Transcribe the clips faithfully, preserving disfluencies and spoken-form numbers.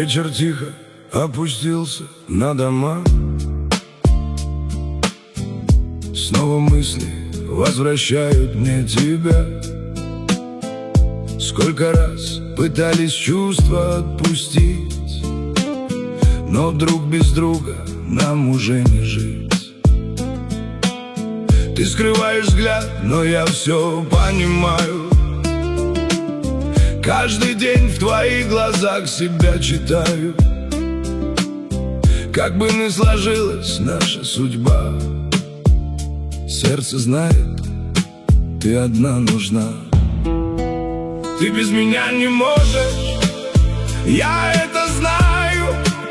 Вечер тихо опустился на дома. Снова мысли возвращают мне тебя. Сколько раз пытались чувства отпустить, но друг без друга нам уже не жить. Ты скрываешь взгляд, но я все понимаю. Каждый день в твоих глазах себя читаю. Как бы ни сложилась наша судьба, сердце знает, ты одна нужна. Ты без меня не можешь, я это знаю.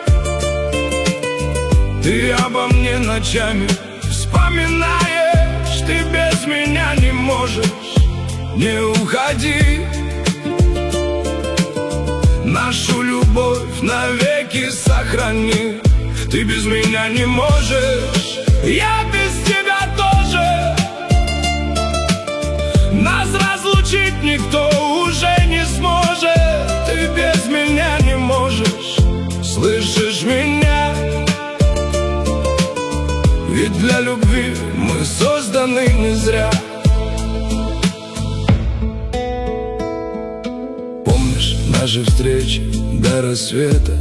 Ты обо мне ночами вспоминаешь. Ты без меня не можешь, не уходи. Нашу любовь навеки сохрани. Ты без меня не можешь, я без тебя тоже. Нас разлучить никто уже не сможет. Ты без меня не можешь, слышишь меня? Ведь для любви мы созданы не зря. Помнишь наши встречи до рассвета?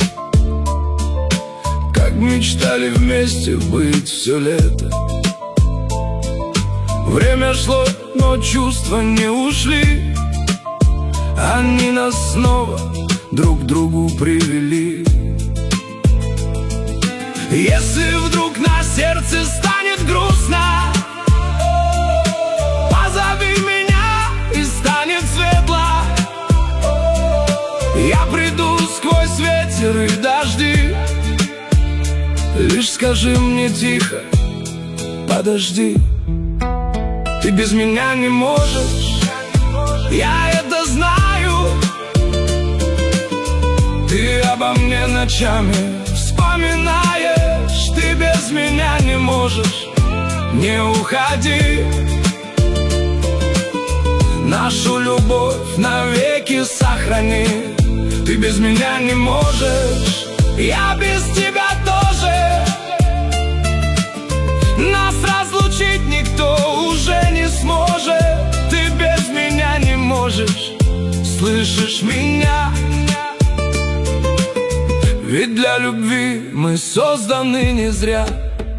Как мечтали вместе быть все лето. Время шло, но чувства не ушли. Они нас снова друг к другу привели. Если вдруг на сердце станет грустно, позови меня и станет светло. Я приду сквозь ветер и дожди. Лишь скажи мне тихо, подожди. Ты без меня не можешь, я это знаю. Ты обо мне ночами вспоминаешь. Ты без меня не можешь, не уходи. Нашу любовь навеки сохрани. Ты без меня не можешь, я без тебя тоже. Нас разлучить никто уже не сможет. Ты без меня не можешь, слышишь меня? Ведь для любви мы созданы не зря.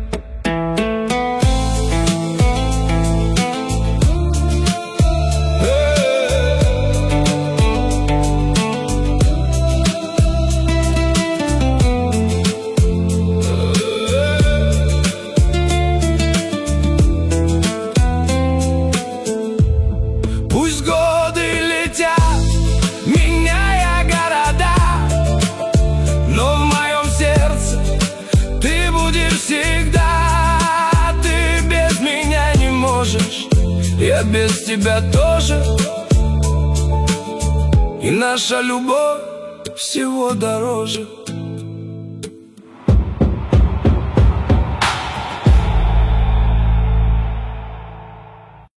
Пусть годы летят, меняя города, но в моем сердце ты будешь всегда. Ты без меня не можешь, я без тебя тоже. И наша любовь всего дороже.